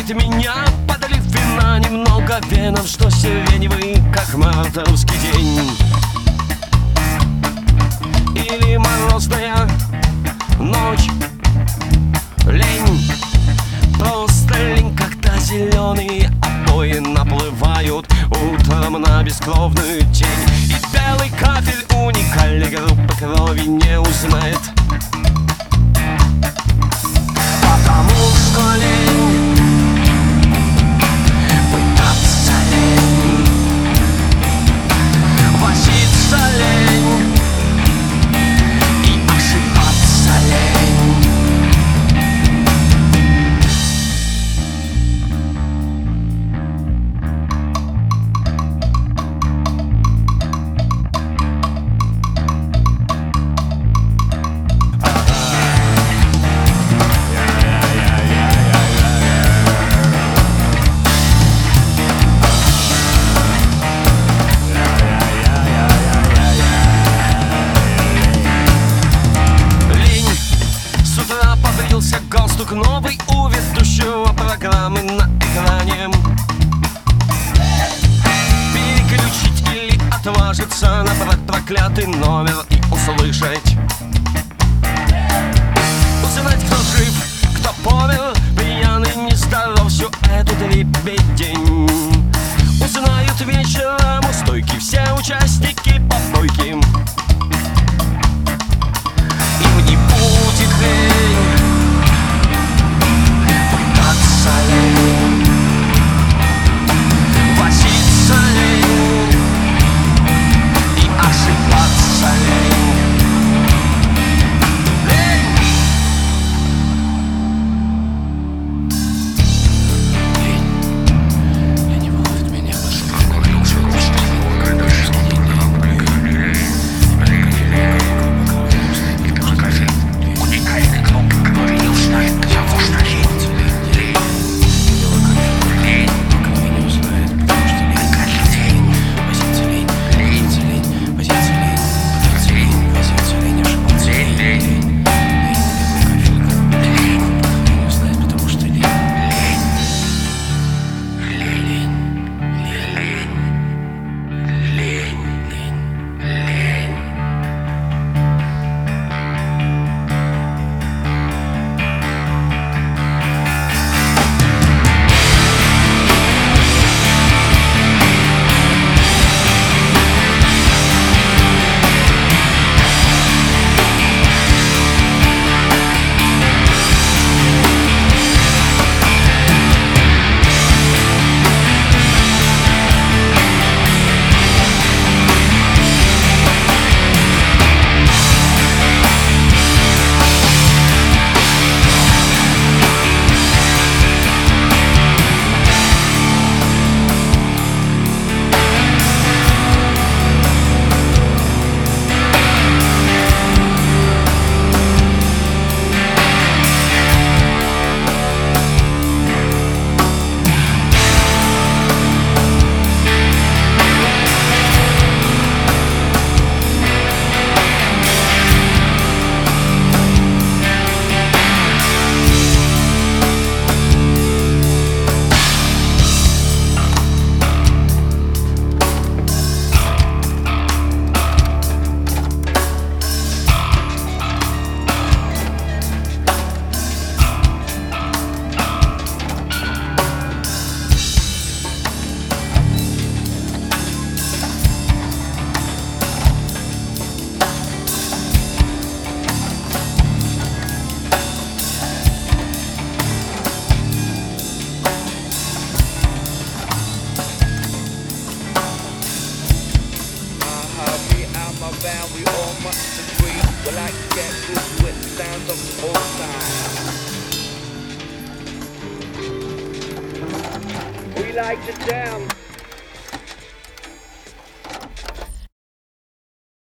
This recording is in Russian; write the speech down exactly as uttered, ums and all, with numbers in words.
Успокоит меня подлив вина немного веном, что сиреневый, как мартовский день. Или морозная ночь. Лень, просто лень, когда зеленые обои наплывают утром на бескровную тень. И белый кафель уникальной группы крови не узнает, потому что лень пытаться, лень возиться, лень и ошибаться, лень. Галстук новый у ведущего программы на экране. Переключить или отважиться набрать проклятый номер и услышать, узнать, кто жив, кто помер, пьяный, нездоров, всю эту дребедень. Узнают вечером у стойки все участники попойки. Им не будет лень возиться, лень и ошибаться, лень. Лень. Лень. Лень волнует меня больше. Уникальный кнопка, который не узнает того, что лень. We all must agree, we like to get good with the sounds of the old time. We like to jam.